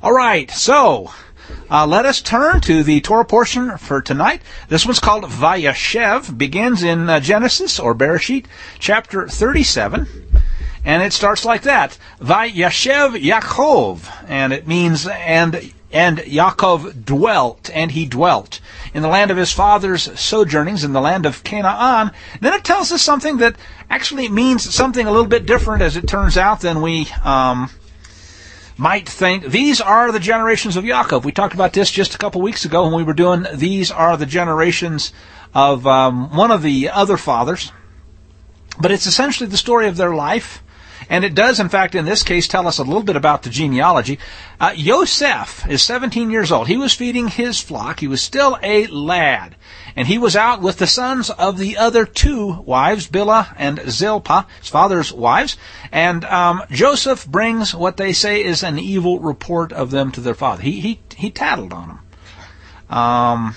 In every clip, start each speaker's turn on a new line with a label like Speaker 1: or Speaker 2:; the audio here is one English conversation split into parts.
Speaker 1: All right, so let us turn to the Torah portion for tonight. This one's called Vayeshev, begins in Genesis, or Bereshit, chapter 37, and it starts like that. Vayeshev Yaakov, and it means, and Yaakov dwelt, and he dwelt in the land of his father's sojournings, in the land of Canaan. Then it tells us something that actually means something a little bit different, as it turns out, than we might think. These are the generations of Yaakov. We talked about this just a couple weeks ago when we were doing these are the generations of one of the other fathers. But it's essentially the story of their life. And it does, in fact, in this case, tell us a little bit about the genealogy. Yosef is 17 years old. He was feeding his flock. He was still a lad. And he was out with the sons of the other two wives, Bilhah and Zilpah, his father's wives. And Joseph brings what they say is an evil report of them to their father. He tattled on them.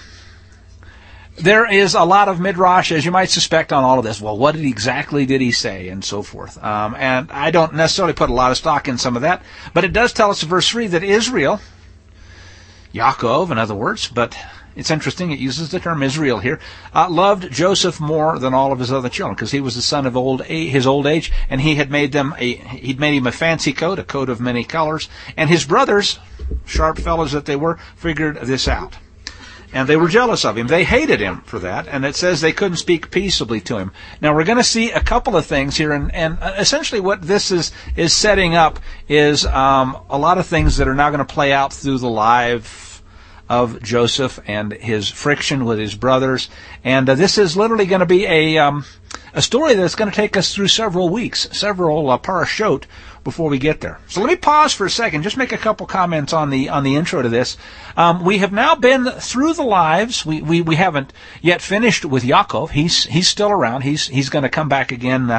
Speaker 1: There is a lot of midrash, as you might suspect, on all of this. Well, what exactly did he say, and so forth. And I don't necessarily put a lot of stock in some of that. But it does tell us in verse 3 that Israel, Yaakov, in other words, but it's interesting, it uses the term Israel here, loved Joseph more than all of his other children, because he was the son of his old age, and he'd made him a fancy coat, a coat of many colors. And his brothers, sharp fellows that they were, figured this out. And they were jealous of him. They hated him for that, and it says they couldn't speak peaceably to him. Now, we're going to see a couple of things here, and essentially what this is setting up is a lot of things that are now going to play out through the life of Joseph and his friction with his brothers. And this is literally going to be a story that's going to take us through several weeks, several parashot, before we get there. So let me pause for a second, just make a couple comments on the intro to this. We have now been through the lives. We haven't yet finished with Yaakov. He's still around. He's going to come back again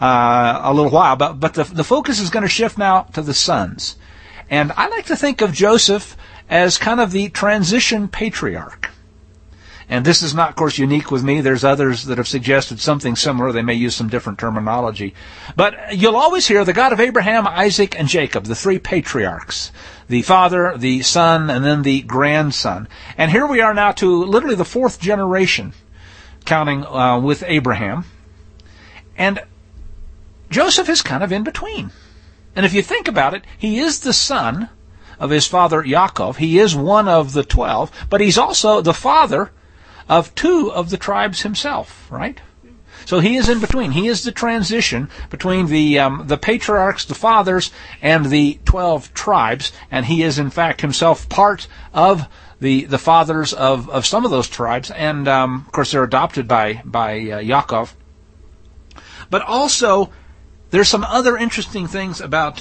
Speaker 1: a little while. But the focus is going to shift now to the sons. And I like to think of Joseph as kind of the transition patriarch. And this is not, of course, unique with me. There's others that have suggested something similar. They may use some different terminology. But you'll always hear the God of Abraham, Isaac, and Jacob, the three patriarchs. The father, the son, and then the grandson. And here we are now to literally the fourth generation, counting with Abraham. And Joseph is kind of in between. And if you think about it, he is the son of his father Yaakov. He is one of the 12, but he's also the father of two of the tribes himself, right? So he is in between. He is the transition between the patriarchs, the fathers, and the 12 tribes, and he is in fact himself part of the fathers of some of those tribes, and of course they're adopted by Yaakov. But also, there's some other interesting things about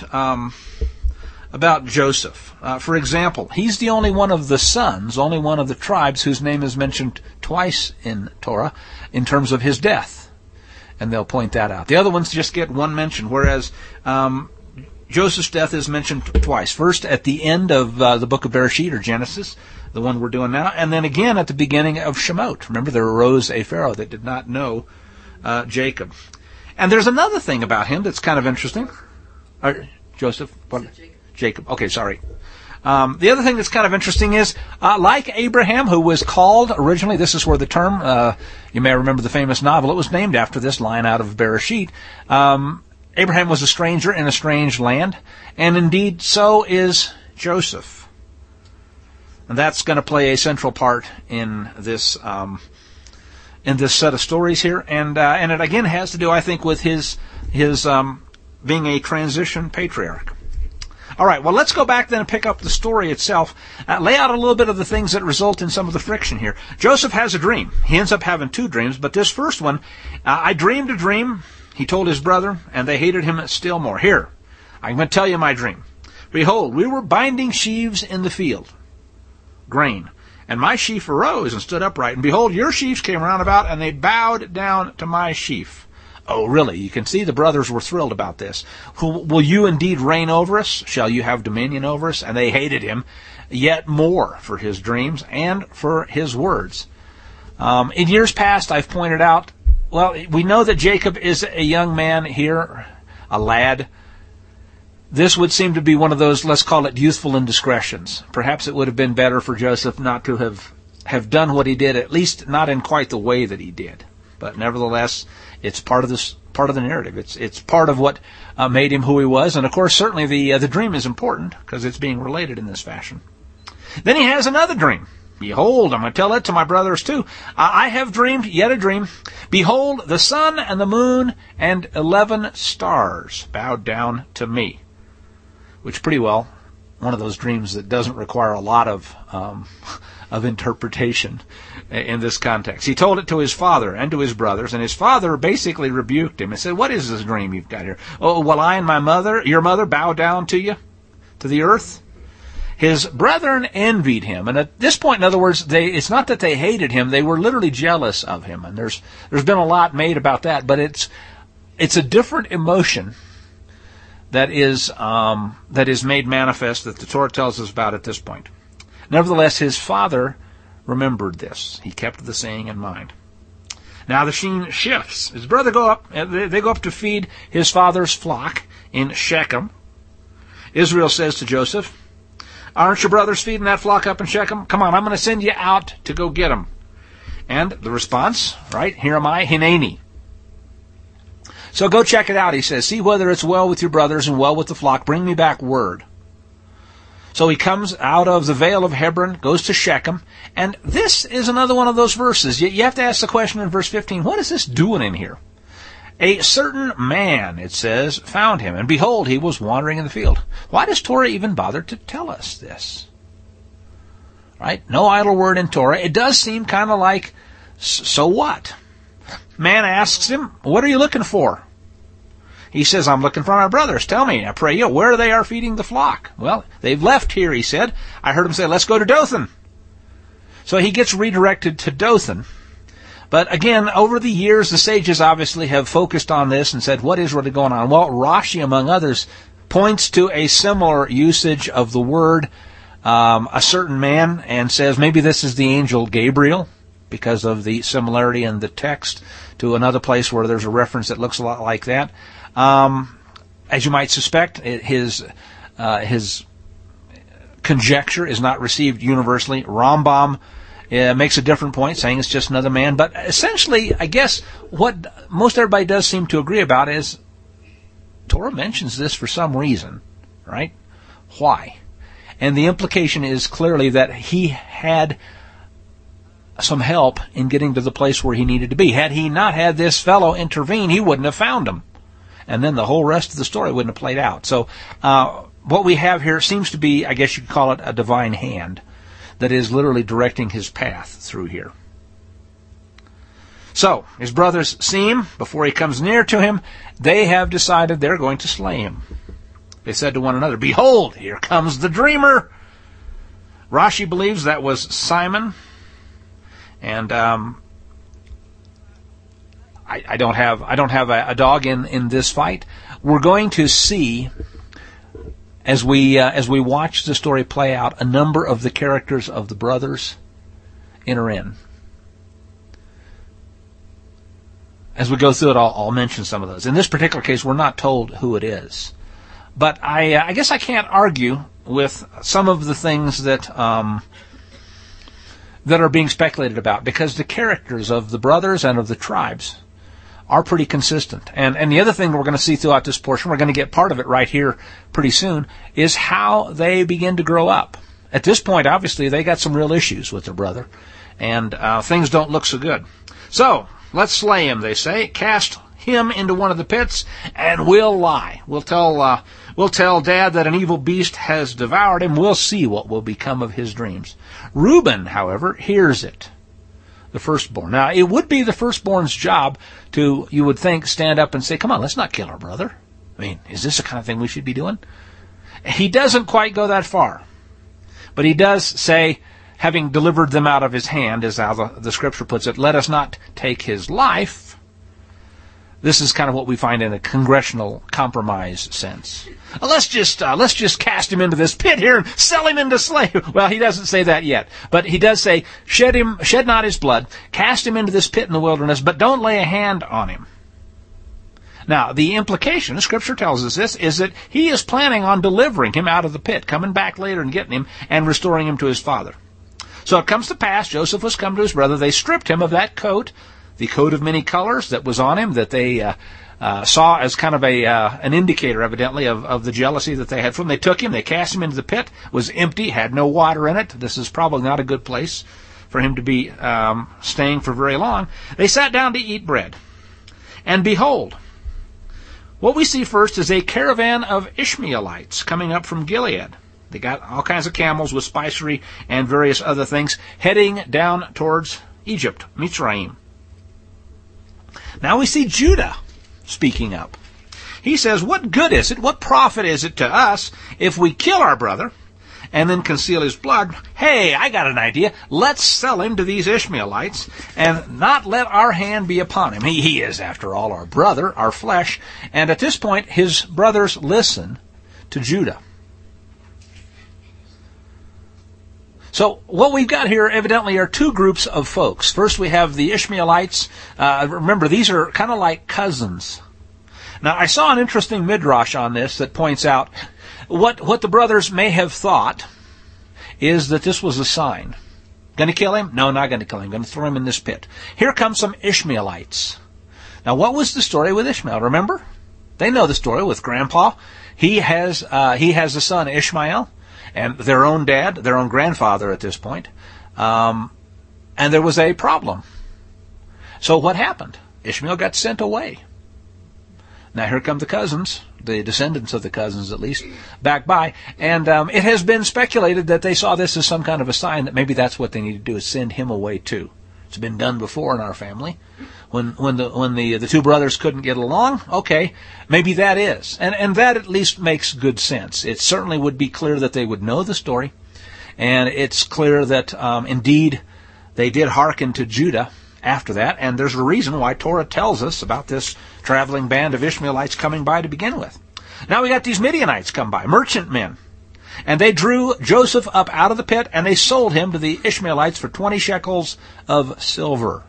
Speaker 1: Joseph. For example, he's the only one of the sons, only one of the tribes whose name is mentioned twice in Torah in terms of his death. And they'll point that out. The other ones just get one mention, whereas Joseph's death is mentioned twice. First at the end of the book of Bereshit, or Genesis, the one we're doing now, and then again at the beginning of Shemot. Remember, there arose a Pharaoh that did not know Jacob. And there's another thing about him that's kind of interesting. Joseph? What? Jacob. Okay, sorry. The other thing that's kind of interesting is, like Abraham, who was called originally, this is where the term, you may remember the famous novel, it was named after this line out of Bereshit. Abraham was a stranger in a strange land, and indeed so is Joseph. And that's going to play a central part in this set of stories here, and it again has to do, I think, with his being a transition patriarch. All right, well, let's go back then and pick up the story itself. Lay out a little bit of the things that result in some of the friction here. Joseph has a dream. He ends up having two dreams, but this first one, I dreamed a dream, he told his brother, and they hated him still more. Here, I'm going to tell you my dream. Behold, we were binding sheaves in the field, grain, and my sheaf arose and stood upright, and behold, your sheaves came round about, and they bowed down to my sheaf. Oh, really? You can see the brothers were thrilled about this. Will you indeed reign over us? Shall you have dominion over us? And they hated him yet more for his dreams and for his words. In years past, I've pointed out, well, we know that Jacob is a young man here, a lad. This would seem to be one of those, let's call it youthful indiscretions. Perhaps it would have been better for Joseph not to have done what he did, at least not in quite the way that he did. But nevertheless, it's part of the narrative. It's part of what made him who he was. And of course, certainly the dream is important because it's being related in this fashion. Then he has another dream. Behold, I'm going to tell it to my brothers too. I have dreamed yet a dream. Behold, the sun and the moon and 11 stars bowed down to me. Which pretty well, one of those dreams that doesn't require a lot of interpretation in this context. He told it to his father and to his brothers, and his father basically rebuked him and said, "What is this dream you've got here? Oh, will I and my mother, your mother, bow down to you, to the earth?" His brethren envied him, and at this point, in other words, it's not that they hated him; they were literally jealous of him. And there's been a lot made about that, but it's a different emotion that is made manifest that the Torah tells us about at this point. Nevertheless, his father remembered this. He kept the saying in mind. Now the scene shifts. His brother they go up to feed his father's flock in Shechem. Israel says to Joseph, "Aren't your brothers feeding that flock up in Shechem? Come on, I'm going to send you out to go get them." And the response, right, "Here am I, Hineni." So go check it out, he says. "See whether it's well with your brothers and well with the flock. Bring me back word." So he comes out of the Vale of Hebron, goes to Shechem, and this is another one of those verses. You have to ask the question in verse 15, what is this doing in here? "A certain man," it says, "found him, and behold, he was wandering in the field." Why does Torah even bother to tell us this? Right? No idle word in Torah. It does seem kind of like, so what? Man asks him, "What are you looking for?" He says, "I'm looking for my brothers. Tell me, I pray you, where they are feeding the flock." "Well, they've left here," he said. "I heard them say, 'Let's go to Dothan.'" So he gets redirected to Dothan. But again, over the years, the sages obviously have focused on this and said, what is really going on? Well, Rashi, among others, points to a similar usage of the word, a certain man, and says maybe this is the angel Gabriel, because of the similarity in the text to another place where there's a reference that looks a lot like that. As you might suspect, his conjecture is not received universally. Rambam makes a different point, saying it's just another man. But essentially, I guess what most everybody does seem to agree about is Torah mentions this for some reason, right? Why? And the implication is clearly that he had some help in getting to the place where he needed to be. Had he not had this fellow intervene, he wouldn't have found him. And then the whole rest of the story wouldn't have played out. So what we have here seems to be, I guess you could call it a divine hand that is literally directing his path through here. So, his brothers see him. Before he comes near to him, they have decided they're going to slay him. They said to one another, "Behold, here comes the dreamer." Rashi believes that was Simon. And I don't have a dog in this fight. We're going to see, as we watch the story play out, a number of the characters of the brothers enter in. As we go through it, I'll mention some of those. In this particular case, we're not told who it is, but I guess I can't argue with some of the things that are being speculated about, because the characters of the brothers and of the tribes are pretty consistent. And the other thing we're going to see throughout this portion, we're going to get part of it right here pretty soon, is how they begin to grow up. At this point, obviously, they got some real issues with their brother, and things don't look so good. So, let's slay him, they say. Cast him into one of the pits, and we'll lie. We'll tell Dad that an evil beast has devoured him. We'll see what will become of his dreams. Reuben, however, hears it. The firstborn. Now, it would be the firstborn's job to, you would think, stand up and say, "Come on, let's not kill our brother. I mean, is this the kind of thing we should be doing?" He doesn't quite go that far. But he does say, having delivered them out of his hand, is how the scripture puts it, "Let us not take his life." This is kind of what we find in a congressional compromise sense. Let's just cast him into this pit here and sell him into slavery. Well, he doesn't say that yet, but he does say, shed not his blood, cast him into this pit in the wilderness, but don't lay a hand on him. Now, the implication, the Scripture tells us this, is that he is planning on delivering him out of the pit, coming back later and getting him and restoring him to his father. So it comes to pass, Joseph was come to his brother. They stripped him of that coat, the coat of many colors that was on him, that they saw as kind of an indicator, evidently, of the jealousy that they had for him. They took him, they cast him into the pit, was empty, had no water in it. This is probably not a good place for him to be staying for very long. They sat down to eat bread. And behold, what we see first is a caravan of Ishmaelites coming up from Gilead. They got all kinds of camels with spicery and various other things heading down towards Egypt, Mitzrayim. Now we see Judah speaking up. He says, what good is it, what profit is it to us if we kill our brother and then conceal his blood? Hey, I got an idea. Let's sell him to these Ishmaelites and not let our hand be upon him. He is, after all, our brother, our flesh. And at this point, his brothers listen to Judah. So what we've got here evidently are two groups of folks. First we have the Ishmaelites. Remember, these are kind of like cousins. Now I saw an interesting midrash on this that points out what the brothers may have thought is that this was a sign. Going to kill him? No, not going to kill him. Going to throw him in this pit. Here come some Ishmaelites. Now what was the story with Ishmael? Remember? They know the story with Grandpa. He has a son, Ishmael. And their own dad, their own grandfather at this point. And there was a problem. So what happened? Ishmael got sent away. Now here come the cousins, the descendants of the cousins at least, back by. And it has been speculated that they saw this as some kind of a sign that maybe that's what they need to do, is send him away too. It's been done before in our family. When the two brothers couldn't get along, okay, maybe that is. And that at least makes good sense. It certainly would be clear that they would know the story. And it's clear that, indeed, they did hearken to Judah after that. And there's a reason why Torah tells us about this traveling band of Ishmaelites coming by to begin with. Now we got these Midianites come by, merchantmen. And they drew Joseph up out of the pit, and they sold him to the Ishmaelites for 20 shekels of silver.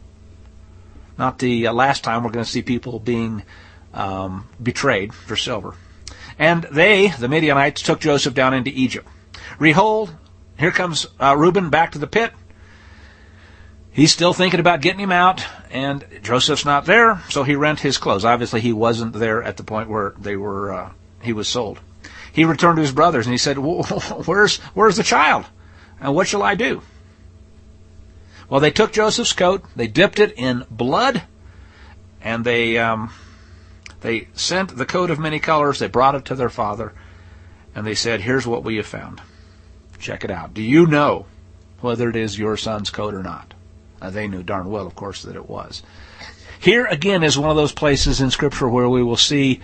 Speaker 1: Not the last time we're going to see people being betrayed for silver. And they, the Midianites, took Joseph down into Egypt. Behold, here comes Reuben back to the pit. He's still thinking about getting him out, and Joseph's not there, so he rent his clothes. Obviously, he wasn't there at the point where he was sold. He returned to his brothers, and he said, where's the child? And what shall I do? Well, they took Joseph's coat, they dipped it in blood, and they sent the coat of many colors, they brought it to their father, and they said, here's what we have found. Check it out. Do you know whether it is your son's coat or not? They knew darn well, of course, that it was. Here, again, is one of those places in Scripture where we will see,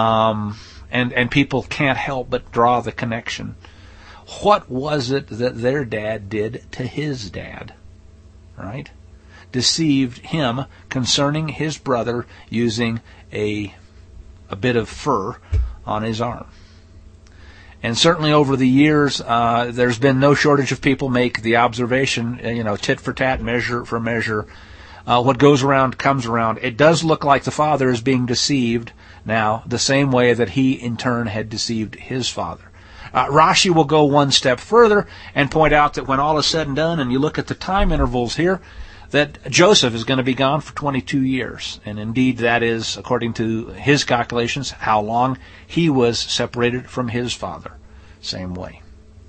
Speaker 1: and people can't help but draw the connection. What was it that their dad did to his dad? Right? Deceived him concerning his brother using a bit of fur on his arm. And certainly over the years, there's been no shortage of people make the observation, tit for tat, measure for measure. What goes around comes around. It does look like the father is being deceived now, the same way that he in turn had deceived his father. Rashi will go one step further and point out that when all is said and done, and you look at the time intervals here, that Joseph is going to be gone for 22 years. And indeed that is, according to his calculations, how long he was separated from his father. Same way.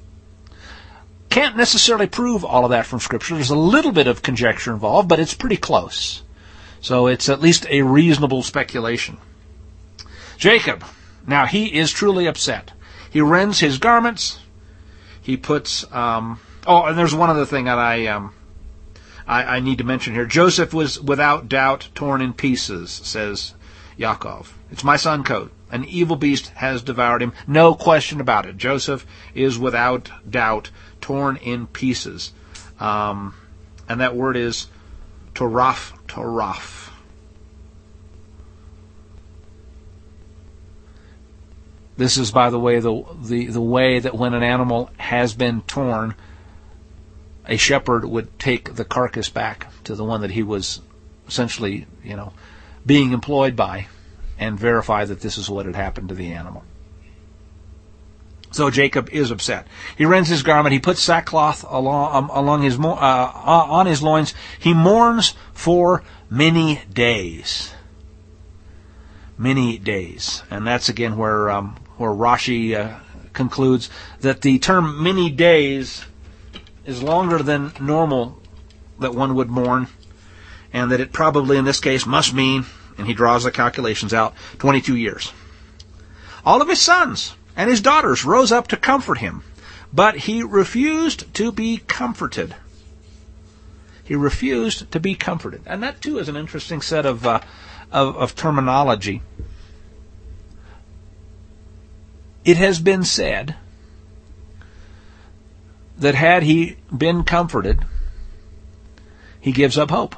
Speaker 1: Can't necessarily prove all of that from Scripture. There's a little bit of conjecture involved, but it's pretty close. So it's at least a reasonable speculation. Jacob, now he is truly upset. He rends his garments. He puts, and there's one other thing that I need to mention here. Joseph was without doubt torn in pieces, says Yaakov. It's my son coat. An evil beast has devoured him. No question about it. Joseph is without doubt torn in pieces. And that word is toraf. This is, by the way, the way that when an animal has been torn, a shepherd would take the carcass back to the one that he was essentially, being employed by, and verify that this is what had happened to the animal. So Jacob is upset. He rends his garment. He puts sackcloth on his loins. He mourns for many days. Many days. And that's again where Rashi concludes that the term many days is longer than normal that one would mourn, and that it probably in this case must mean, and he draws the calculations out, 22 years. All of his sons and his daughters rose up to comfort him, but he refused to be comforted. He refused to be comforted. And that too is an interesting set of terminology. It has been said that had he been comforted, he gives up hope.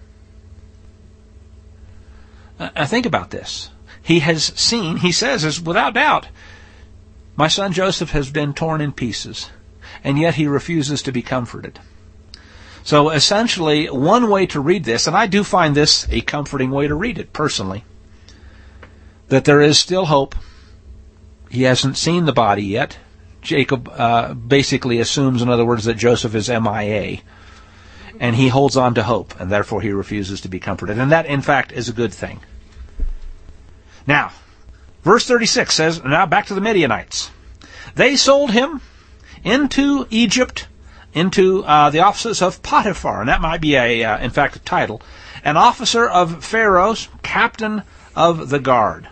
Speaker 1: Think about this. He has seen, he says, without doubt, my son Joseph has been torn in pieces, and yet he refuses to be comforted. So essentially, one way to read this, and I do find this a comforting way to read it personally, that there is still hope. He hasn't seen the body yet. Jacob basically assumes, in other words, that Joseph is MIA, and he holds on to hope, and therefore he refuses to be comforted. And that, in fact, is a good thing. Now, verse 36 says, now back to the Midianites. They sold him into Egypt, into the offices of Potiphar, and that might be in fact, a title, an officer of Pharaoh's, captain of the guard.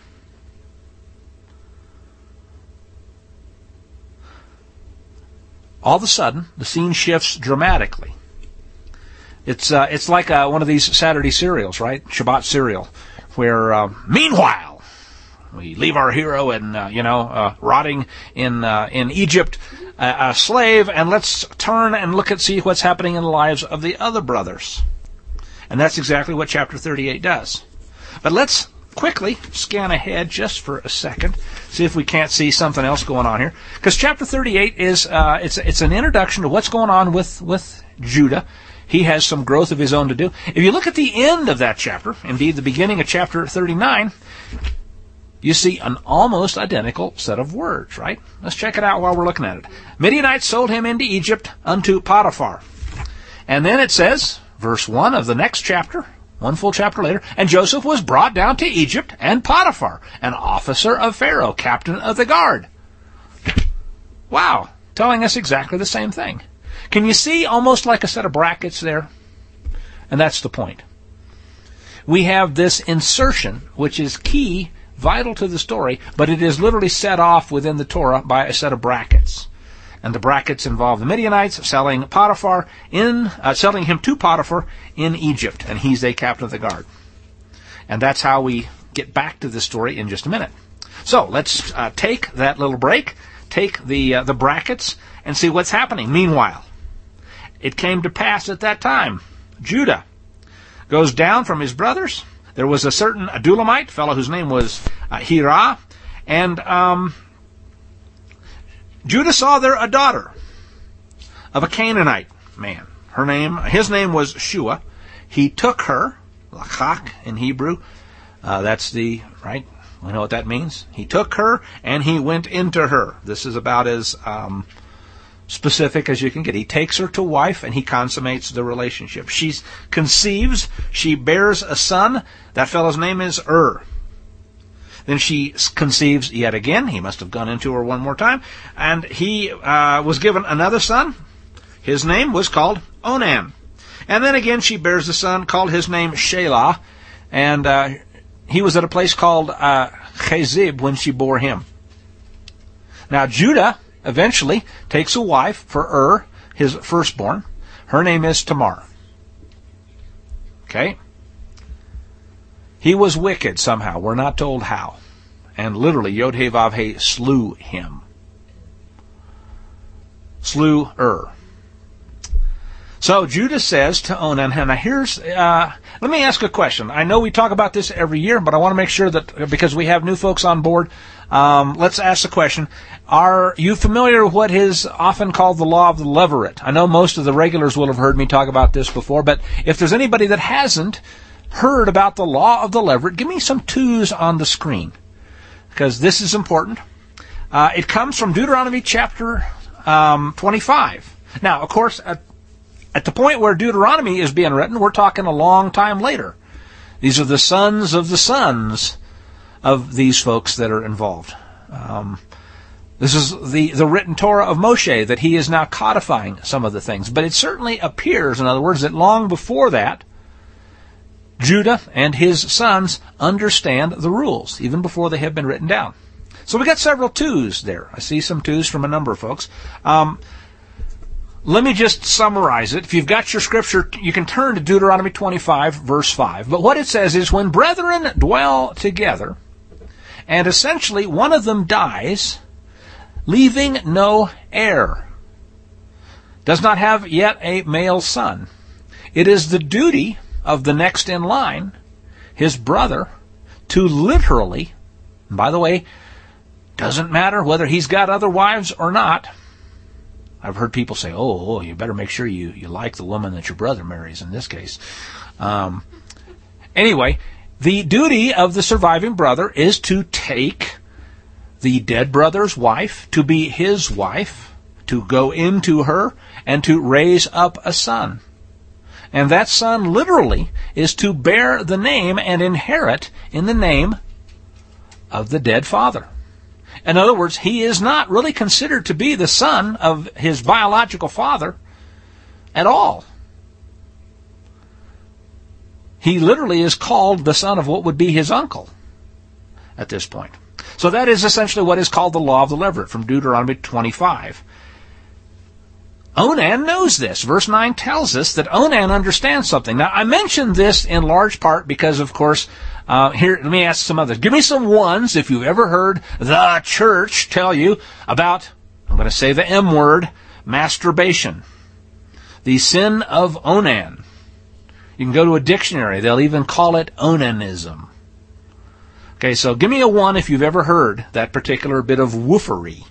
Speaker 1: All of a sudden, the scene shifts dramatically. It's like one of these Saturday serials, right? Shabbat serial, where meanwhile we leave our hero rotting in Egypt, a slave, and let's turn and see what's happening in the lives of the other brothers. And that's exactly what chapter 38 does. But let's quickly scan ahead just for a second, see if we can't see something else going on here. Because chapter 38 is it's an introduction to what's going on with Judah. He has some growth of his own to do. If you look at the end of that chapter, indeed the beginning of chapter 39, you see an almost identical set of words, right? Let's check it out while we're looking at it. Midianites sold him into Egypt unto Potiphar. And then it says, verse 1 of the next chapter, one full chapter later, and Joseph was brought down to Egypt, and Potiphar, an officer of Pharaoh, captain of the guard. Wow, telling us exactly the same thing. Can you see almost like a set of brackets there? And that's the point. We have this insertion, which is key, vital to the story, but it is literally set off within the Torah by a set of brackets. And the brackets involve the Midianites selling him to Potiphar in Egypt, and he's a captain of the guard. And that's how we get back to the story in just a minute. So let's take that little break, take the brackets, and see what's happening. Meanwhile, it came to pass at that time, Judah goes down from his brothers. There was a certain Adulamite fellow whose name was Hirah, and Judah saw there a daughter of a Canaanite man. His name was Shua. He took her, Lachak in Hebrew. That's the, right? We know what that means. He took her and he went into her. This is about as specific as you can get. He takes her to wife and he consummates the relationship. She conceives, she bears a son. That fellow's name is Then she conceives yet again. He must have gone into her one more time. And he was given another son. His name was called Onan. And then again she bears a son, called his name Shelah. And he was at a place called Chezib when she bore him. Now Judah eventually takes a wife for his firstborn. Her name is Tamar. Okay? He was wicked somehow. We're not told how. And literally, Yod-Heh-Vav-Heh slew him. Slew So Judah says to Onan, and here's, let me ask a question. I know we talk about this every year, but I want to make sure that, because we have new folks on board, let's ask the question. Are you familiar with what is often called the law of the leveret? I know most of the regulars will have heard me talk about this before, but if there's anybody that hasn't, heard about the law of the leveret, give me some twos on the screen, because this is important. It comes from Deuteronomy chapter 25. Now, of course, at the point where Deuteronomy is being written, we're talking a long time later. These are the sons of these folks that are involved. This is the written Torah of Moshe, that he is now codifying some of the things. But it certainly appears, in other words, that long before that, Judah and his sons understand the rules, even before they have been written down. So we got several twos there. I see some twos from a number of folks. Let me just summarize it. If you've got your scripture, you can turn to Deuteronomy 25, verse 5. But what it says is, when brethren dwell together, and essentially one of them dies, leaving no heir, does not have yet a male son, it is the duty of the next in line, his brother, to literally, and by the way, doesn't matter whether he's got other wives or not. I've heard people say, oh, you better make sure you like the woman that your brother marries in this case. Anyway, the duty of the surviving brother is to take the dead brother's wife, to be his wife, to go into her, and to raise up a son. And that son literally is to bear the name and inherit in the name of the dead father. In other words, he is not really considered to be the son of his biological father at all. He literally is called the son of what would be his uncle at this point. So that is essentially what is called the law of the leveret from Deuteronomy 25. Onan knows this. Verse 9 tells us that Onan understands something. Now, I mentioned this in large part because, of course, here, let me ask some others. Give me some ones if you've ever heard the church tell you about, I'm going to say the M word, masturbation. The sin of Onan. You can go to a dictionary. They'll even call it onanism. Okay, so give me a one if you've ever heard that particular bit of woofery.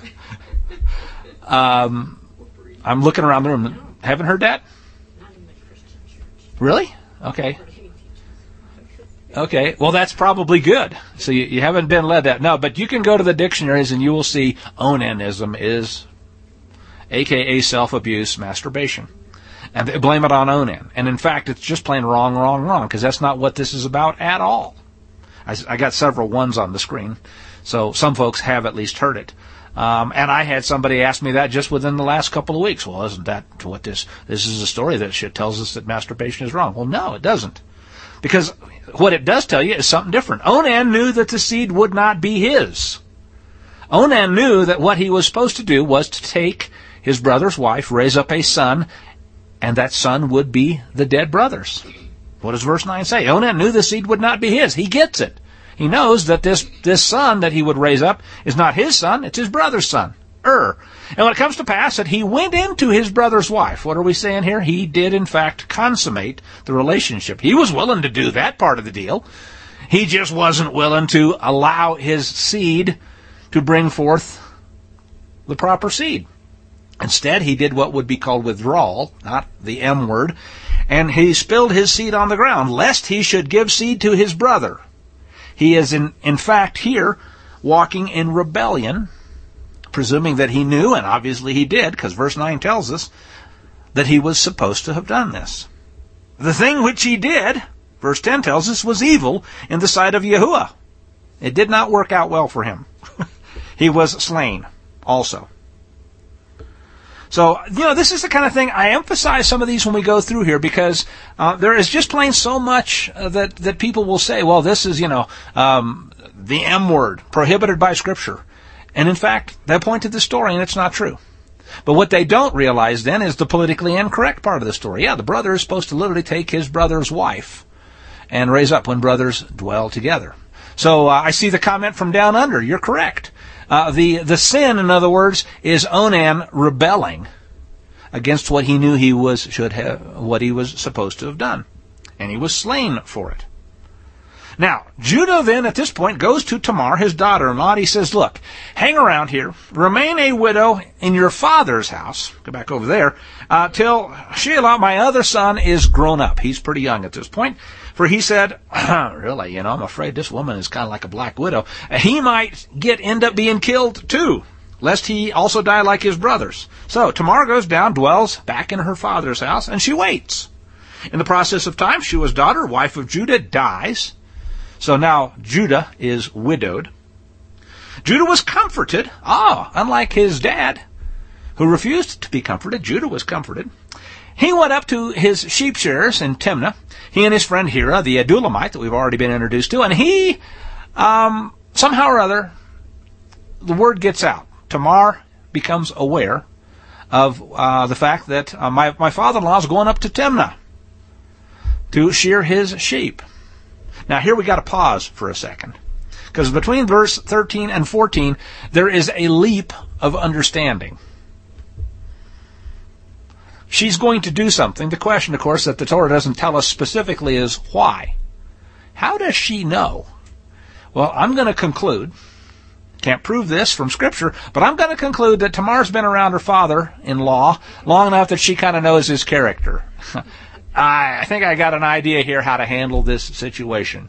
Speaker 1: I'm looking around the room. Haven't heard that?
Speaker 2: Not in the Christian church.
Speaker 1: Really? Okay. Okay, well that's probably good. So you haven't been led that. No, but you can go to the dictionaries and you will see onanism is, aka self-abuse, masturbation. And they blame it on Onan. And in fact, it's just plain wrong, because that's not what this is about at all. I got several ones on the screen, so some folks have at least heard it. And I had somebody ask me that just within the last couple of weeks. Well, isn't that what this is a story that tells us that masturbation is wrong? Well, no, it doesn't. Because what it does tell you is something different. Onan knew that the seed would not be his. Onan knew that what he was supposed to do was to take his brother's wife, raise up a son, and that son would be the dead brother's. What does verse 9 say? Onan knew the seed would not be his. He gets it. He knows that this son that he would raise up is not his son, it's his brother's son, And when it comes to pass that he went into his brother's wife, what are we saying here? He did, in fact, consummate the relationship. He was willing to do that part of the deal. He just wasn't willing to allow his seed to bring forth the proper seed. Instead, he did what would be called withdrawal, not the M word, and he spilled his seed on the ground, lest he should give seed to his brother. He is, in fact, here walking in rebellion, presuming that he knew, and obviously he did, because verse 9 tells us that he was supposed to have done this. The thing which he did, verse 10 tells us, was evil in the sight of Yahuwah. It did not work out well for him. He was slain also. So, this is the kind of thing, I emphasize some of these when we go through here, because there is just plain so much that people will say, well, this is, the M word, prohibited by Scripture. And in fact, they point to the story, and it's not true. But what they don't realize then is the politically incorrect part of the story. Yeah, the brother is supposed to literally take his brother's wife and raise up when brothers dwell together. So I see the comment from down under. You're correct. The sin, in other words, is Onan rebelling against what he knew what he was supposed to have done. And he was slain for it. Now, Judah then at this point goes to Tamar, his daughter-in-law, and he says, look, hang around here, remain a widow in your father's house, go back over there, till Shelah, my other son, is grown up. He's pretty young at this point. For he said, really, I'm afraid this woman is kind of like a black widow. He might end up being killed too, lest he also die like his brothers. So Tamar goes down, dwells back in her father's house, and she waits. In the process of time, Shua's daughter, wife of Judah, dies. So now Judah is widowed. Judah was comforted. Unlike his dad, who refused to be comforted, Judah was comforted. He went up to his sheep shearers in Timnah, he and his friend Hira, the Adulamite that we've already been introduced to, and he, somehow or other, the word gets out. Tamar becomes aware of the fact that my father-in-law is going up to Timnah to shear his sheep. Now here we got to pause for a second, because between verse 13 and 14, there is a leap of understanding. She's going to do something. The question, of course, that the Torah doesn't tell us specifically is why. How does she know? Well, I'm going to conclude, can't prove this from Scripture, but I'm going to conclude that Tamar's been around her father-in-law long enough that she kind of knows his character. I think I got an idea here how to handle this situation.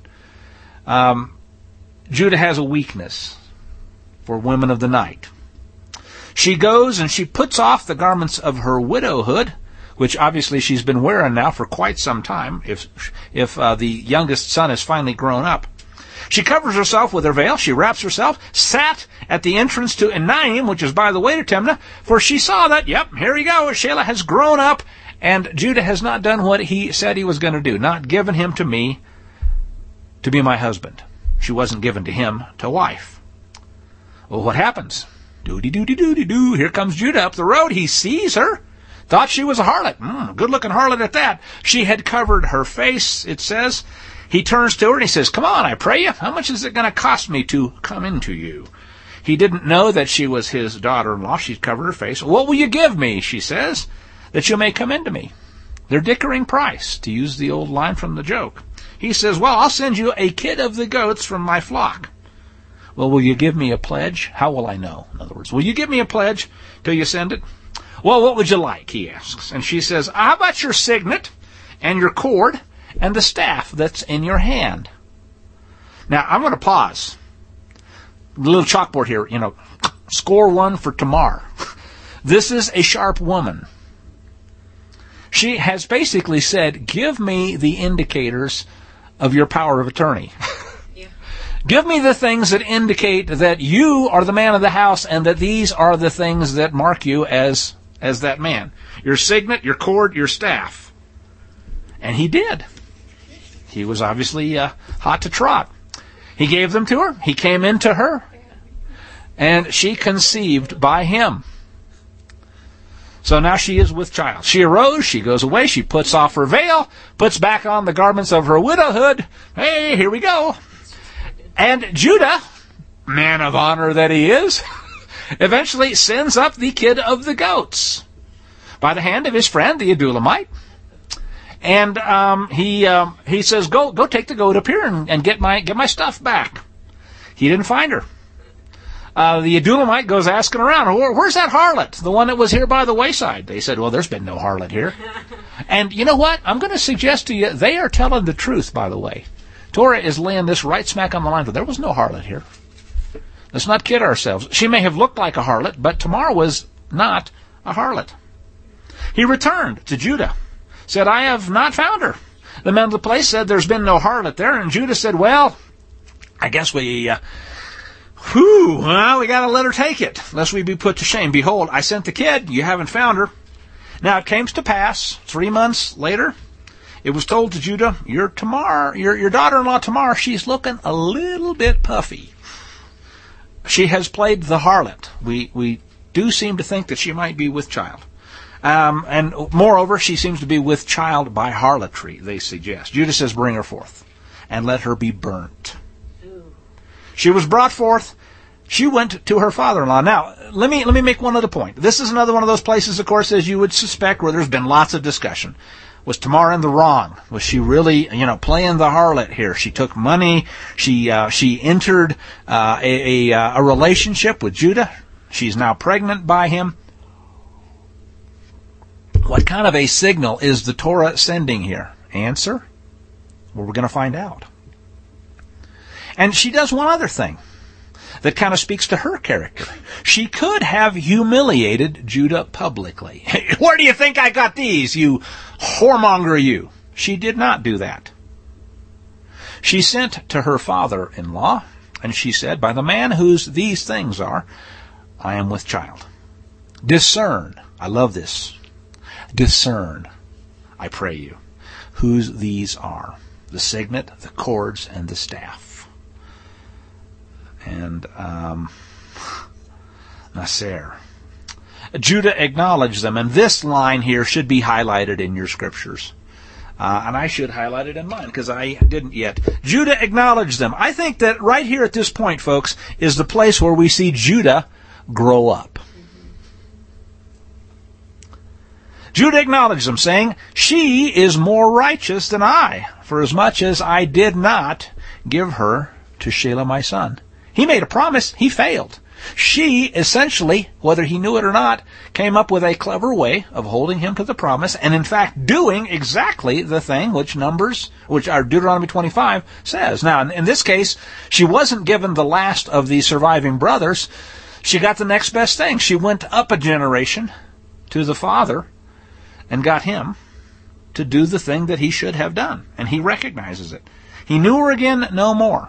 Speaker 1: Judah has a weakness for women of the night. She goes and she puts off the garments of her widowhood, which obviously she's been wearing now for quite some time, if the youngest son has finally grown up. She covers herself with her veil. She wraps herself, sat at the entrance to Enaim, which is by the way to Timnah, for she saw that, here we go, Shelah has grown up, and Judah has not done what he said he was going to do, not given him to me to be my husband. She wasn't given to him to wife. Well, what happens? Doody-doody-doody-doo. Here comes Judah up the road. He sees her. Thought she was a harlot. Good-looking harlot at that. She had covered her face, it says. He turns to her and he says, come on, I pray you. How much is it going to cost me to come into you? He didn't know that she was his daughter-in-law. She'd covered her face. What will you give me, she says, that you may come into me? They're dickering price, to use the old line from the joke. He says, well, I'll send you a kid of the goats from my flock. Well, will you give me a pledge? How will I know? In other words, will you give me a pledge till you send it? Well, what would you like, he asks. And she says, how about your signet and your cord and the staff that's in your hand? Now, I'm going to pause. A little chalkboard here, score one for Tamar. This is a sharp woman. She has basically said, give me the indicators of your power of attorney. Give me the things that indicate that you are the man of the house and that these are the things that mark you as that man. Your signet, your cord, your staff. And he did. He was obviously hot to trot. He gave them to her. He came into her. And she conceived by him. So now she is with child. She arose, she goes away, she puts off her veil, puts back on the garments of her widowhood. Hey, here we go. And Judah, man of honor that he is, eventually sends up the kid of the goats by the hand of his friend, the Adulamite. And he says, go take the goat up here and get my stuff back. He didn't find her. The Adulamite goes asking around, where's that harlot, the one that was here by the wayside? They said, well, there's been no harlot here. And you know what? I'm going to suggest to you, they are telling the truth, by the way. Torah is laying this right smack on the line, but there was no harlot here. Let's not kid ourselves. She may have looked like a harlot, but Tamar was not a harlot. He returned to Judah, said, I have not found her. The men of the place said, there's been no harlot there. And Judah said, well, I guess we got to let her take it, lest we be put to shame. Behold, I sent the kid. You haven't found her. Now it came to pass, 3 months later, it was told to Judah, your daughter-in-law Tamar, she's looking a little bit puffy. She has played the harlot. We do seem to think that she might be with child. And moreover, she seems to be with child by harlotry, they suggest. Judah says, bring her forth, and let her be burnt. She was brought forth. She went to her father-in-law. Now, let me make one other point. This is another one of those places, of course, as you would suspect, where there's been lots of discussion. Was Tamar in the wrong? Was she really, playing the harlot here? She took money. She entered a relationship with Judah. She's now pregnant by him. What kind of a signal is the Torah sending here? Answer? Well, we're going to find out. And she does one other thing that kind of speaks to her character. She could have humiliated Judah publicly. Where do you think I got these, you whoremonger, you? She did not do that. She sent to her father-in-law, and she said, by the man whose these things are, I am with child. Discern. I love this. Discern, I pray you, whose these are. The signet, the cords, and the staff. And Nasser. Judah acknowledged them, and this line here should be highlighted in your scriptures. And I should highlight it in mine, because I didn't yet. Judah acknowledged them. I think that right here at this point, folks, is the place where we see Judah grow up. Judah acknowledged them, saying, she is more righteous than I, for as much as I did not give her to Shelah my son. He made a promise. He failed. She essentially, whether he knew it or not, came up with a clever way of holding him to the promise, and in fact doing exactly the thing which our Deuteronomy 25 says. Now, in this case, she wasn't given the last of the surviving brothers. She got the next best thing. She went up a generation to the father and got him to do the thing that he should have done. And he recognizes it. He knew her again no more.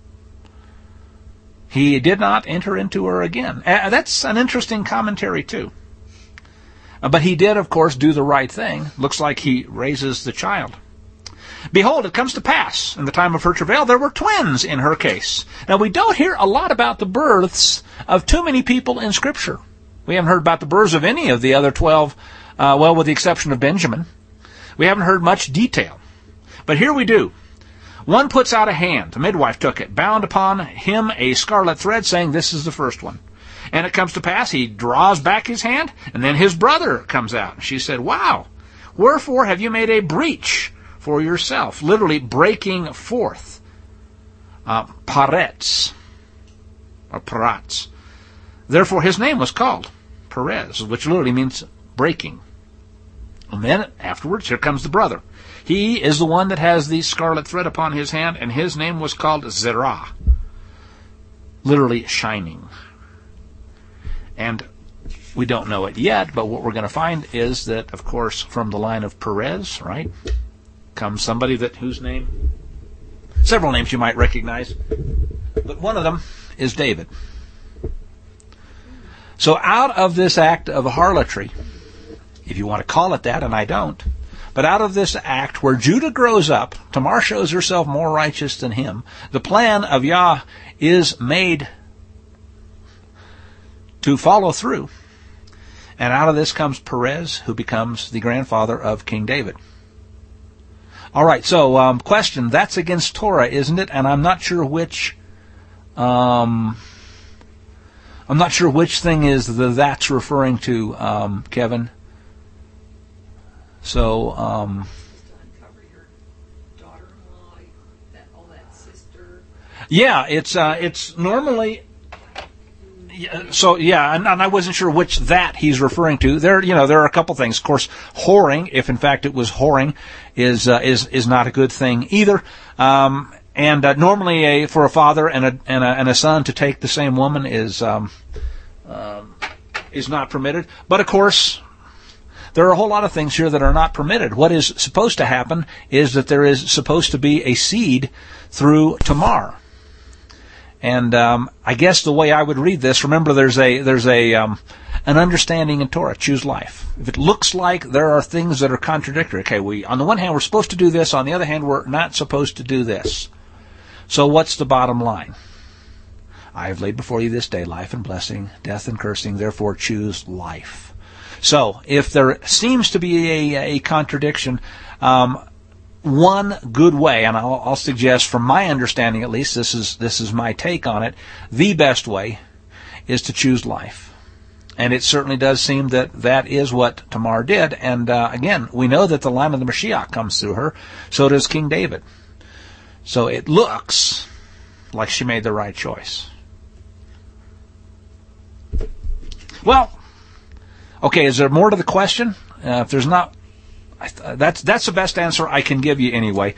Speaker 1: He did not enter into her again. That's an interesting commentary, too. But he did, of course, do the right thing. Looks like he raises the child. Behold, it comes to pass, in the time of her travail, there were twins in her case. Now, we don't hear a lot about the births of too many people in Scripture. We haven't heard about the births of any of the other 12, with the exception of Benjamin. We haven't heard much detail. But here we do. One puts out a hand. The midwife took it, bound upon him a scarlet thread, saying, this is the first one. And it comes to pass, he draws back his hand, and then his brother comes out. And she said, wow, wherefore have you made a breach for yourself? Literally breaking forth. Paretz, or Paratz. Therefore his name was called Perez, which literally means breaking. And then afterwards, here comes the brother. He is the one that has the scarlet thread upon his hand, and his name was called Zerah, literally shining. And we don't know it yet, but what we're going to find is that, of course, from the line of Perez, right, comes somebody whose name, several names you might recognize, but one of them is David. So out of this act of harlotry, if you want to call it that, and I don't, but out of this act where Judah grows up, Tamar shows herself more righteous than him, the plan of Yah is made to follow through. And out of this comes Perez, who becomes the grandfather of King David. All right, so question, that's against Torah, isn't it? And I'm not sure which thing is that's referring to, Kevin. So,
Speaker 2: Just to uncover your daughter-in-law, that sister.
Speaker 1: Yeah, it's normally. So yeah, and I wasn't sure which that he's referring to. There are a couple things. Of course, whoring, if in fact it was whoring, is not a good thing either. And normally for a father and a son to take the same woman is not permitted. But of course, there are a whole lot of things here that are not permitted. What is supposed to happen is that there is supposed to be a seed through Tamar. And I guess the way I would read this, remember there's an understanding in Torah, choose life. If it looks like there are things that are contradictory, okay, on the one hand we're supposed to do this, on the other hand we're not supposed to do this. So what's the bottom line? I have laid before you this day life and blessing, death and cursing, therefore choose life. So, if there seems to be a contradiction, one good way, and I'll suggest, from my understanding at least, this is my take on it, the best way is to choose life. And it certainly does seem that that is what Tamar did. And again, we know that the line of the Mashiach comes through her. So does King David. So it looks like she made the right choice. Well, okay, is there more to the question? If there's not, that's the best answer I can give you anyway.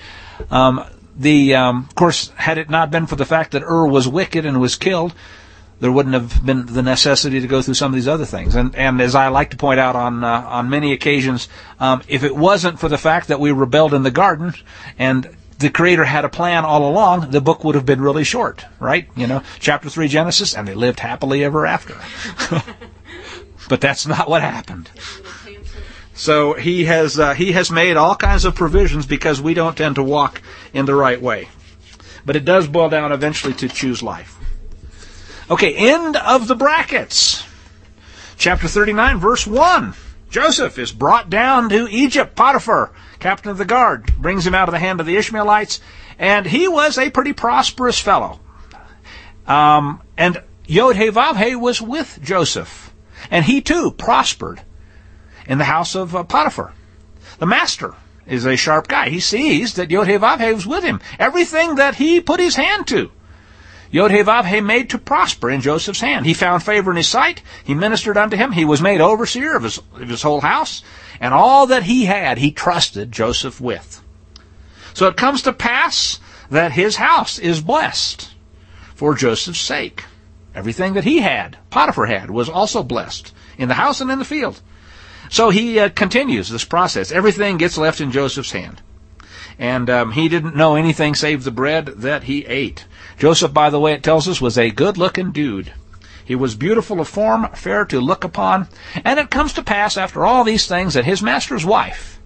Speaker 1: Of course, had it not been for the fact that was wicked and was killed, there wouldn't have been the necessity to go through some of these other things. And as I like to point out on many occasions, if it wasn't for the fact that we rebelled in the garden and the Creator had a plan all along, the book would have been really short, right? Chapter 3 Genesis, and they lived happily ever after. But that's not what happened. So he has made all kinds of provisions because we don't tend to walk in the right way. But it does boil down eventually to choose life. Okay, end of the brackets. Chapter 39, verse 1. Joseph is brought down to Egypt. Potiphar, captain of the guard, brings him out of the hand of the Ishmaelites. And he was a pretty prosperous fellow. And Yod-Heh-Vav-Heh was with Joseph. And he too prospered in the house of Potiphar. The master is a sharp guy. He sees that Yod-Heh-Vav-Heh was with him. Everything that he put his hand to, Yod-Heh-Vav-Heh made to prosper in Joseph's hand. He found favor in his sight. He ministered unto him. He was made overseer of his whole house. And all that he had, he trusted Joseph with. So it comes to pass that his house is blessed for Joseph's sake. Everything that he had, Potiphar had, was also blessed in the house and in the field. So he continues this process. Everything gets left in Joseph's hand. And he didn't know anything save the bread that he ate. Joseph, by the way, it tells us, was a good-looking dude. He was beautiful of form, fair to look upon. And it comes to pass, after all these things, that his master's wife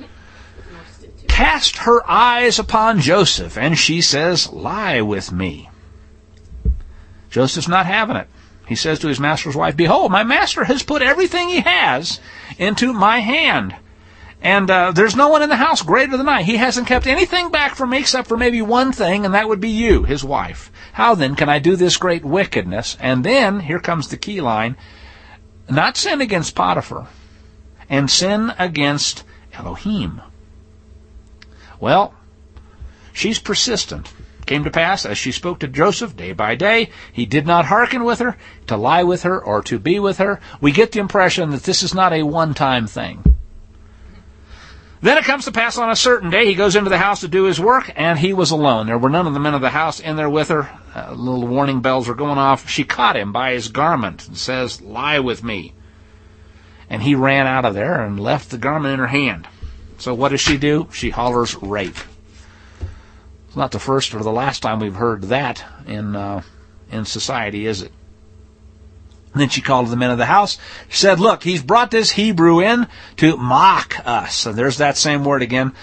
Speaker 1: cast her eyes upon Joseph, and she says, "Lie with me." Joseph's not having it. He says to his master's wife, "Behold, my master has put everything he has into my hand. And there's no one in the house greater than I. He hasn't kept anything back from me except for maybe one thing, and that would be you, his wife. How then can I do this great wickedness?" And then, here comes the key line, not sin against Potiphar, and sin against Elohim. Well, she's persistent. Came to pass, as she spoke to Joseph day by day, he did not hearken with her, to lie with her, or to be with her. We get the impression that this is not a one-time thing. Then it comes to pass on a certain day, he goes into the house to do his work, and he was alone. There were none of the men of the house in there with her. Little warning bells were going off. She caught him by his garment and says, "Lie with me." And he ran out of there and left the garment in her hand. So what does she do? She hollers rape. It's not the first or the last time we've heard that in society, is it? And then she called the men of the house. She said, "Look, he's brought this Hebrew in to mock us." And there's that same word again.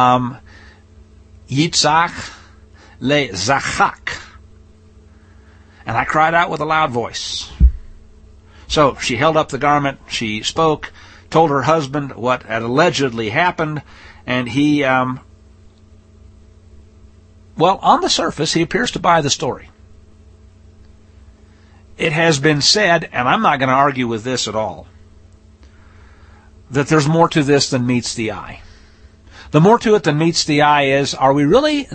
Speaker 1: Yitzhak le zachak. And I cried out with a loud voice. So she held up the garment. She spoke, told her husband what had allegedly happened. And he, well, on the surface, he appears to buy the story. It has been said, and I'm not going to argue with this at all, that there's more to this than meets the eye. The more to it than meets the eye is, do we really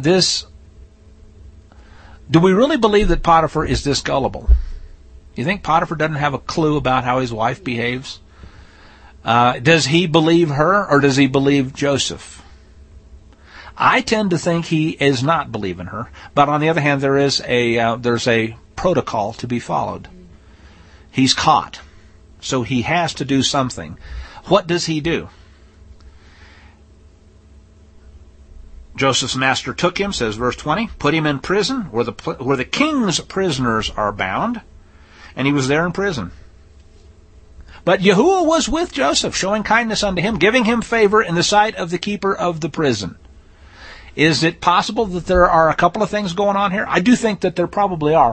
Speaker 1: believe that Potiphar is this gullible? You think Potiphar doesn't have a clue about how his wife behaves? Does he believe her, or does he believe Joseph? I tend to think he is not believing her, but on the other hand, there's a protocol to be followed. He's caught, so he has to do something. What does he do? Joseph's master took him, says verse 20, put him in prison where the king's prisoners are bound, and he was there in prison. But Yahuwah was with Joseph, showing kindness unto him, giving him favor in the sight of the keeper of the prison. Is it possible that there are a couple of things going on here? I do think that there probably are.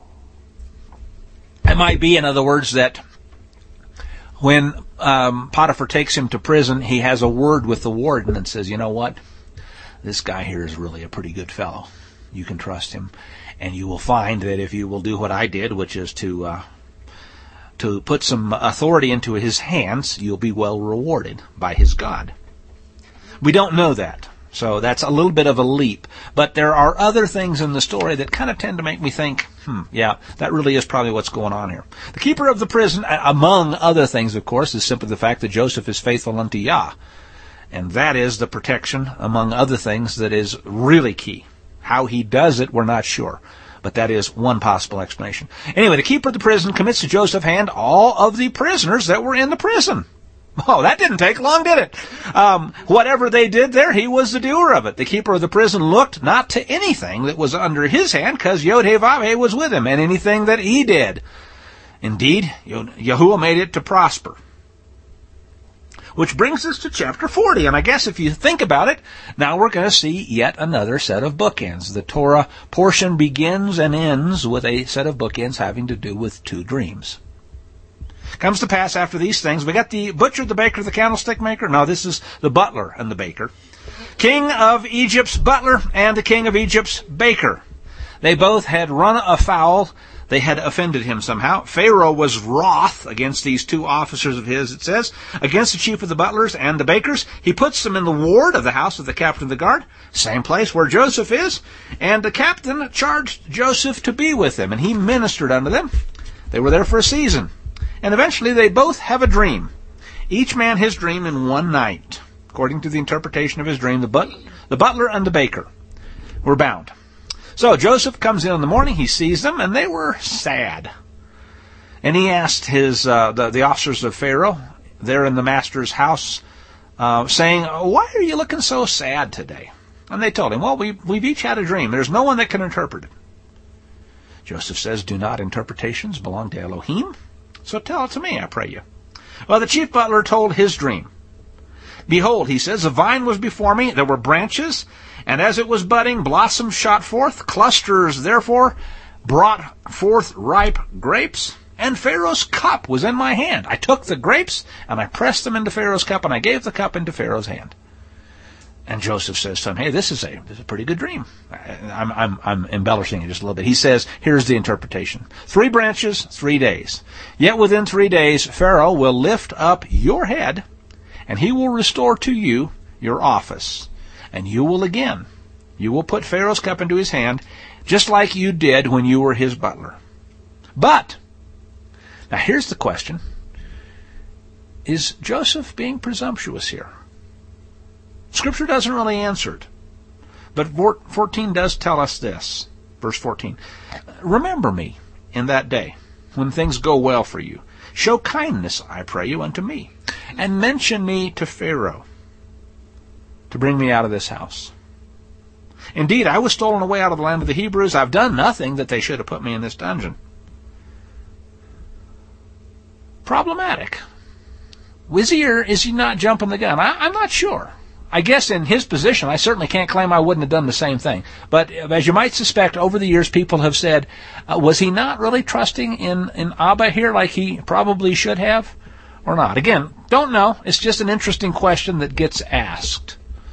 Speaker 1: It might be, in other words, that when Potiphar takes him to prison, he has a word with the warden and says, "You know what? This guy here is really a pretty good fellow. You can trust him. And you will find that if you will do what I did, which is to to put some authority into his hands, you'll be well rewarded by his God. We don't know that. So that's a little bit of a leap. But there are other things in the story that kind of tend to make me think, yeah, that really is probably what's going on here. The keeper of the prison, among other things, of course, is simply the fact that Joseph is faithful unto Yah. And that is the protection, among other things, that is really key. How he does it, we're not sure. But that is one possible explanation. Anyway, the keeper of the prison commits to Joseph's hand all of the prisoners that were in the prison. Oh, that didn't take long, did it? Whatever they did there, he was the doer of it. The keeper of the prison looked not to anything that was under his hand, because Yod-Heh-Vav-Heh was with him, and anything that he did. Indeed, Yahuwah made it to prosper. Which brings us to chapter 40, and I guess if you think about it, now we're going to see yet another set of bookends. The Torah portion begins and ends with a set of bookends having to do with two dreams. Comes to pass after these things, we got the butcher, the baker, the candlestick maker. No, this is the butler and the baker. King of Egypt's butler and the king of Egypt's baker. They both had run afoul. They had offended him somehow. Pharaoh was wroth against these two officers of his, it says, against the chief of the butlers and the bakers. He puts them in the ward of the house of the captain of the guard, same place where Joseph is, and the captain charged Joseph to be with them, and he ministered unto them. They were there for a season. And eventually they both have a dream. Each man his dream in one night. According to the interpretation of his dream, the butler and the baker were bound. So Joseph comes in the morning, he sees them, and they were sad. And he asked the officers of Pharaoh, there in the master's house, saying, why are you looking so sad today? And they told him, well, we've each had a dream. There's no one that can interpret it. Joseph says, do not interpretations belong to Elohim? So tell it to me, I pray you. Well, the chief butler told his dream. Behold, he says, a vine was before me, there were branches, and as it was budding, blossoms shot forth, clusters therefore brought forth ripe grapes, and Pharaoh's cup was in my hand. I took the grapes, and I pressed them into Pharaoh's cup, and I gave the cup into Pharaoh's hand. And Joseph says to him, hey, this is a pretty good dream. I'm embellishing it just a little bit. He says, here's the interpretation. 3 branches, 3 days. Yet within 3 days, Pharaoh will lift up your head, and he will restore to you your office. And you will put Pharaoh's cup into his hand, just like you did when you were his butler. But, now here's the question. Is Joseph being presumptuous here? Scripture doesn't really answer it. But 14 does tell us this. Verse 14. Remember me in that day, when things go well for you. Show kindness, I pray you, unto me. And mention me to Pharaoh, to bring me out of this house. Indeed, I was stolen away out of the land of the Hebrews. I've done nothing that they should have put me in this dungeon. Problematic. Is he or is he not jumping the gun? I'm not sure. I guess in his position, I certainly can't claim I wouldn't have done the same thing. But as you might suspect, over the years, people have said, was he not really trusting in Abba here like he probably should have? Or not? Again, don't know. It's just an interesting question that gets asked.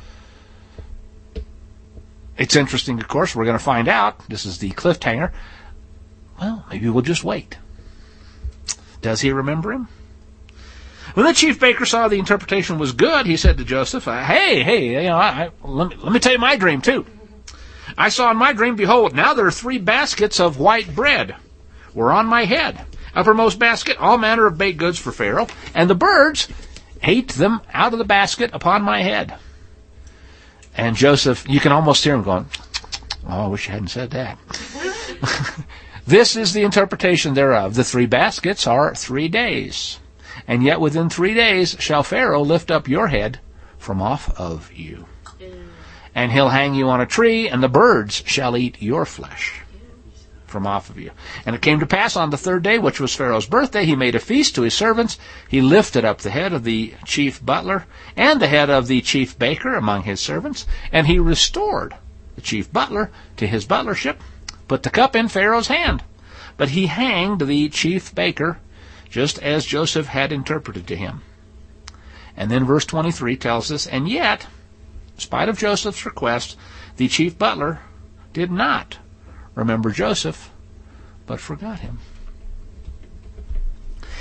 Speaker 1: It's interesting, of course. We're going to find out. This is the cliffhanger. Well, maybe we'll just wait. Does he remember him? When the chief baker saw the interpretation was good, he said to Joseph, hey, let me tell you my dream too. I saw in my dream, behold, now there are 3 baskets of white bread were on my head. Uppermost basket, all manner of baked goods for Pharaoh, and the birds ate them out of the basket upon my head. And Joseph, you can almost hear him going, oh, I wish I hadn't said that. This is the interpretation thereof. The 3 baskets are 3 days. And yet within 3 days shall Pharaoh lift up your head from off of you. And he'll hang you on a tree, and the birds shall eat your flesh from off of you. And it came to pass on the 3rd day, which was Pharaoh's birthday, he made a feast to his servants. He lifted up the head of the chief butler and the head of the chief baker among his servants, and he restored the chief butler to his butlership, put the cup in Pharaoh's hand. But he hanged the chief baker, just as Joseph had interpreted to him. And then verse 23 tells us, and yet, in spite of Joseph's request, the chief butler did not remember Joseph, but forgot him.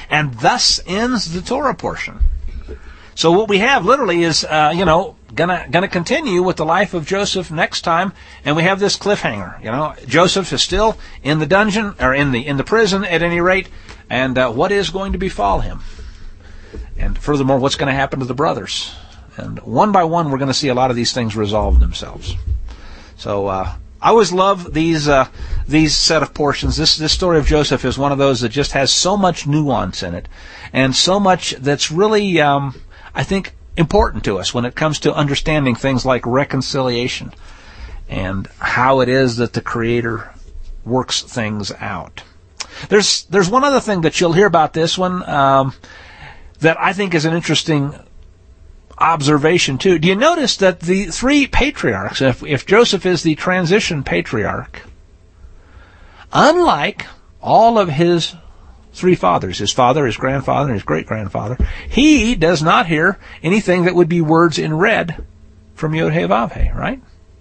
Speaker 1: And thus ends the Torah portion. So what we have literally is, gonna continue with the life of Joseph next time, and we have this cliffhanger. Joseph is still in the dungeon, or in the prison at any rate, and what is going to befall him? And furthermore, what's going to happen to the brothers? And one by one, we're going to see a lot of these things resolve themselves. So I always love these set of portions. This story of Joseph is one of those that just has so much nuance in it, and so much that's really, I think, important to us when it comes to understanding things like reconciliation and how it is that the Creator works things out. There's one other thing that you'll hear about this one that I think is an interesting observation too. Do you notice that the three patriarchs, if Joseph is the transition patriarch, unlike all of his three fathers, his father, his grandfather, and his great-grandfather, he does not hear anything that would be words in red from Yod-Heh-Vav-Heh, right?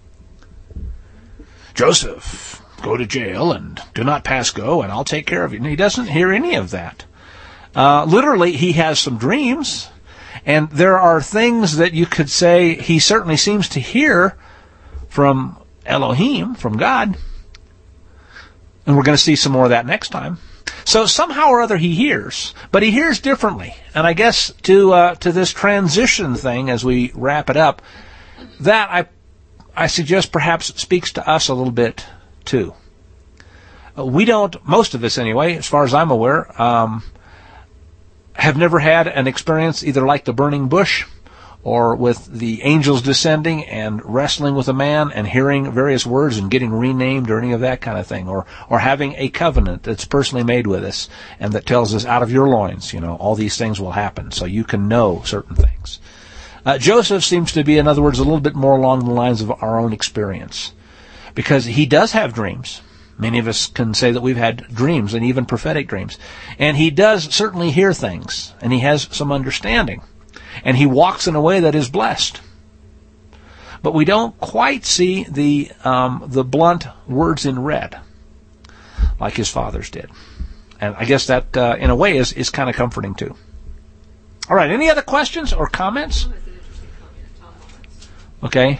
Speaker 1: Joseph, go to jail and do not pass go, and I'll take care of you. And he doesn't hear any of that. Literally, he has some dreams, and there are things that you could say he certainly seems to hear from Elohim, from God. And we're going to see some more of that next time. So somehow or other he hears, but he hears differently. And I guess to this transition thing, as we wrap it up, that I suggest perhaps speaks to us a little bit too. We don't, most of us anyway, as far as I'm aware, have never had an experience either like the burning bush or with the angels descending and wrestling with a man and hearing various words and getting renamed or any of that kind of thing, or having a covenant that's personally made with us and that tells us out of your loins, all these things will happen, so you can know certain things. Joseph seems to be, in other words, a little bit more along the lines of our own experience, because he does have dreams. Many of us can say that we've had dreams, and even prophetic dreams. And he does certainly hear things, and he has some understanding. And he walks in a way that is blessed. But we don't quite see the blunt words in red like his fathers did. And I guess that, in a way, is kind of comforting too. All right, any other questions or comments? Okay.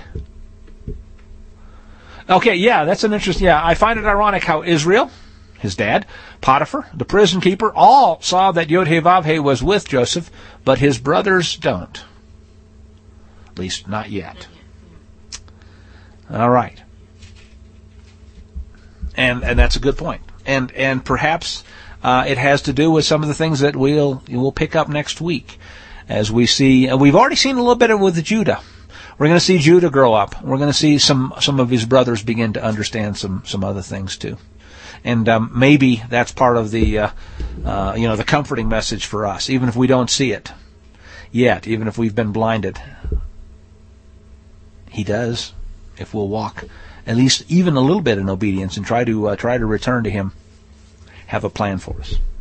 Speaker 1: Okay, yeah, that's an interesting... Yeah, I find it ironic how Israel, his dad, Potiphar, the prison keeper, all saw that Yod-Heh-Vav-Heh was with Joseph, but his brothers don't. At least not yet. All right. And that's a good point. And perhaps it has to do with some of the things that we'll pick up next week as we see... we've already seen a little bit of it with Judah. We're going to see Judah grow up. We're going to see some of his brothers begin to understand some other things too. And maybe that's part of the the comforting message for us, even if we don't see it yet, even if we've been blinded. He does, if we'll walk at least even a little bit in obedience and try to return to him, have a plan for us.